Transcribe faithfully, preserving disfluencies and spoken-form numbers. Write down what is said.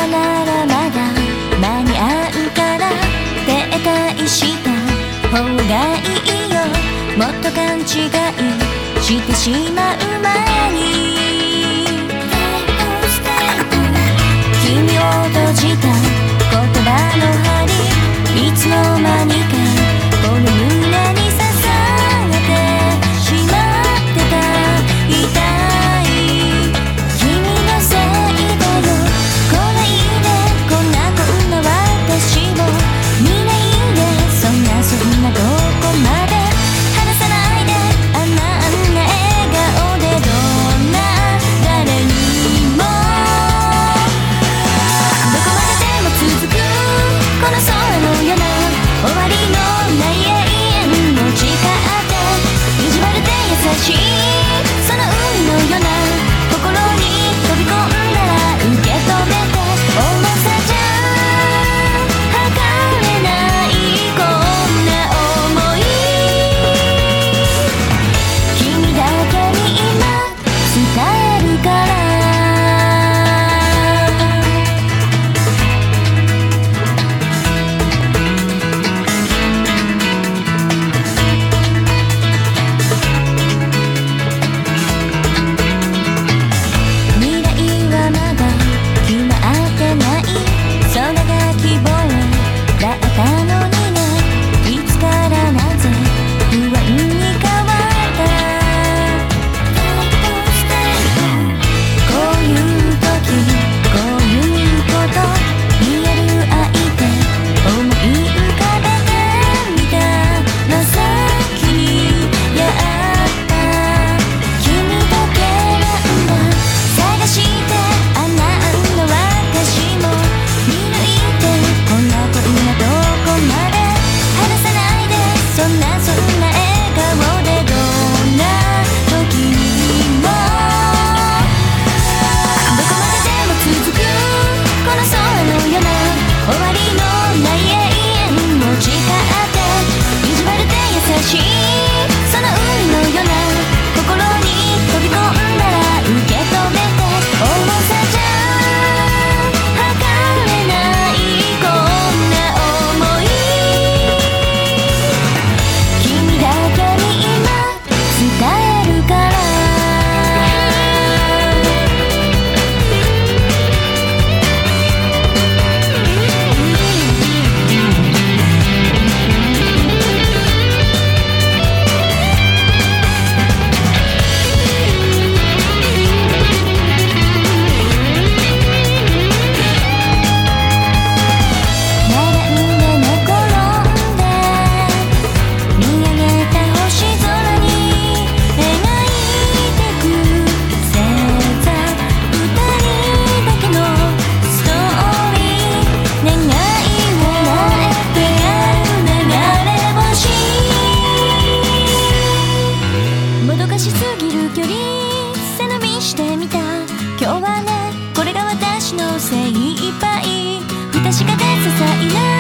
ならまだ間に合うから停滞した方がいいよ。もっと勘違いしてしまう前に君を閉じた言葉の針いつの間にかこの胸に刺さってしまってた。痛い君のせいだよ。来ないでこんなこんな私を見ないで。そんなそんなどこまで離さないで。あんなあんな笑顔でどんな誰にもどこまででも続くこの空のような終わりのない永遠の誓って意地悪で優しいその海のような心に飛び込んだら受け止めて重さじゃ測れないこんな想い君だけに今伝えるから。今日はねこれが私の精一杯不確かで些細な